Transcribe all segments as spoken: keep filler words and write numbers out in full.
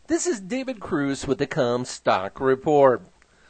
This is David Cruz with the Comstock Report.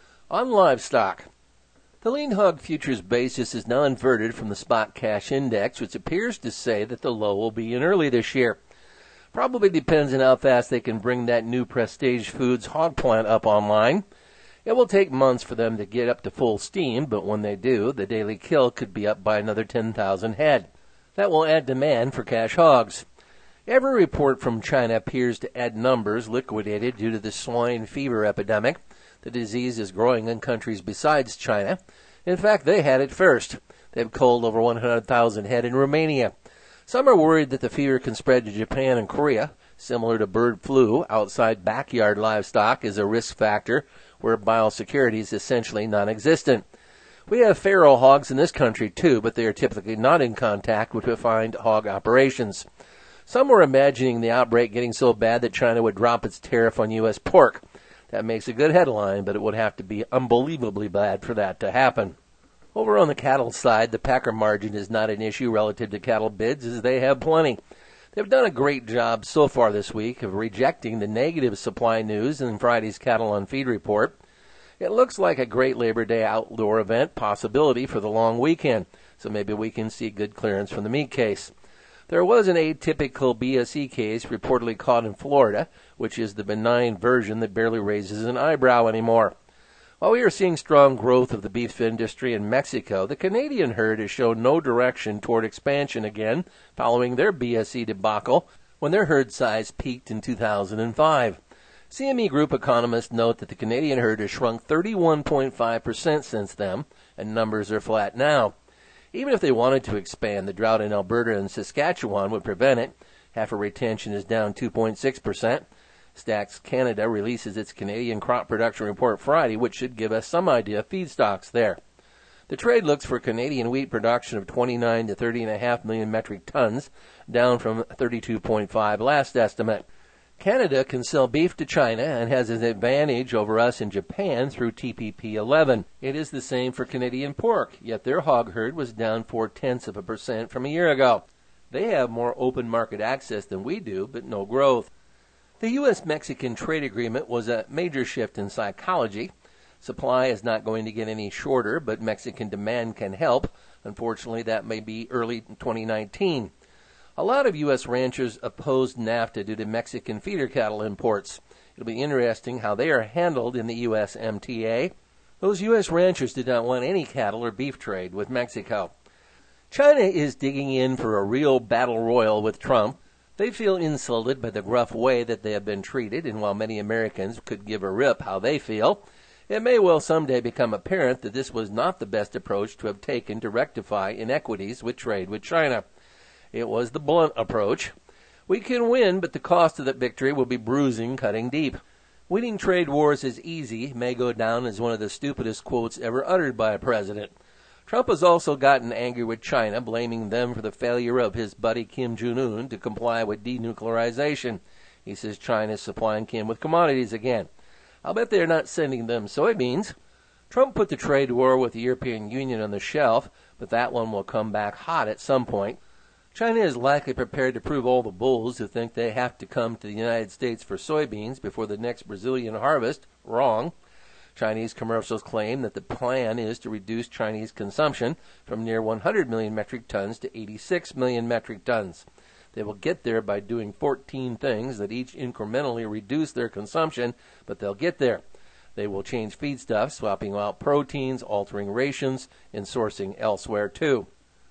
On livestock, the lean hog futures basis is now inverted from the spot cash index, which appears to say that the low will be in early this year. Probably depends on how fast they can bring that new Prestige Foods hog plant up online. It will take months for them to get up to full steam, but when they do, the daily kill could be up by another ten thousand head. That will add demand for cash hogs. Every report from China appears to add numbers liquidated due to the swine fever epidemic. The disease is growing in countries besides China. In fact, they had it first. They've culled over one hundred thousand head in Romania. Some are worried that the fever can spread to Japan and Korea. Similar to bird flu, outside backyard livestock is a risk factor where biosecurity is essentially non-existent. We have feral hogs in this country too, but they are typically not in contact with refined hog operations. Some were imagining the outbreak getting so bad that China would drop its tariff on U S pork. That makes a good headline, but it would have to be unbelievably bad for that to happen. Over on the cattle side, the packer margin is not an issue relative to cattle bids, as they have plenty. They've done a great job so far this week of rejecting the negative supply news in Friday's Cattle on Feed report. It looks like a great Labor Day outdoor event possibility for the long weekend, so maybe we can see good clearance from the meat case. There was an atypical B S E case reportedly caught in Florida, which is the benign version that barely raises an eyebrow anymore. While we are seeing strong growth of the beef industry in Mexico, the Canadian herd has shown no direction toward expansion again following their B S E debacle when their herd size peaked in two thousand five. C M E Group economists note that the Canadian herd has shrunk thirty-one point five percent since then, and numbers are flat now. Even if they wanted to expand, the drought in Alberta and Saskatchewan would prevent it. Heifer retention is down two point six percent. Stacks Canada releases its Canadian crop production report Friday, which should give us some idea of feedstocks there. The trade looks for Canadian wheat production of twenty-nine to thirty point five million metric tons, down from thirty-two point five last estimate. Canada can sell beef to China and has an advantage over us in Japan through T P P eleven. It is the same for Canadian pork, yet their hog herd was down four-tenths of a percent from a year ago. They have more open market access than we do, but no growth. The U S Mexican trade agreement was a major shift in psychology. Supply is not going to get any shorter, but Mexican demand can help. Unfortunately, that may be early twenty nineteen. A lot of U S ranchers opposed NAFTA due to Mexican feeder cattle imports. It'll be interesting how they are handled in the U S M T A. Those U S ranchers did not want any cattle or beef trade with Mexico. China is digging in for a real battle royal with Trump. They feel insulted by the gruff way that they have been treated, and while many Americans could give a rip how they feel, it may well someday become apparent that this was not the best approach to have taken to rectify inequities with trade with China. It was the blunt approach. We can win, but the cost of that victory will be bruising cutting deep. Winning trade wars is easy may go down as one of the stupidest quotes ever uttered by a president. Trump has also gotten angry with China, blaming them for the failure of his buddy Kim Jong-un to comply with denuclearization. He says China is supplying Kim with commodities again. I'll bet they're not sending them soybeans. Trump put the trade war with the European Union on the shelf, but that one will come back hot at some point. China is likely prepared to prove all the bulls who think they have to come to the United States for soybeans before the next Brazilian harvest wrong. Chinese commercials claim that the plan is to reduce Chinese consumption from near one hundred million metric tons to eighty-six million metric tons. They will get there by doing fourteen things that each incrementally reduce their consumption, but they'll get there. They will change feedstuffs, swapping out proteins, altering rations, and sourcing elsewhere too.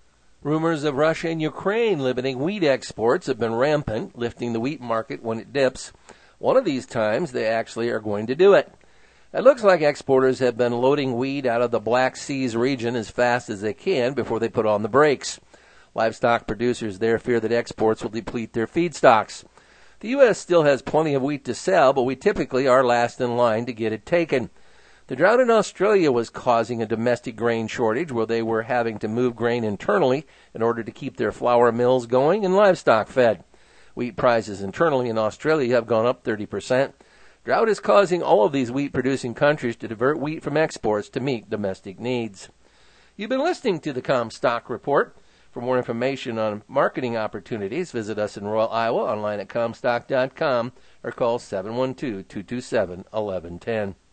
Rumors of Russia and Ukraine limiting wheat exports have been rampant, lifting the wheat market when it dips. One of these times, they actually are going to do it. It looks like exporters have been loading wheat out of the Black Seas region as fast as they can before they put on the brakes. Livestock producers there fear that exports will deplete their feedstocks. The U S still has plenty of wheat to sell, but we typically are last in line to get it taken. The drought in Australia was causing a domestic grain shortage where they were having to move grain internally in order to keep their flour mills going and livestock fed. Wheat prices internally in Australia have gone up thirty percent. Drought is causing all of these wheat-producing countries to divert wheat from exports to meet domestic needs. You've been listening to the Comstock Report. For more information on marketing opportunities, visit us in Royal, Iowa, online at comstock dot com, or call seven one two, two two seven, one one one zero.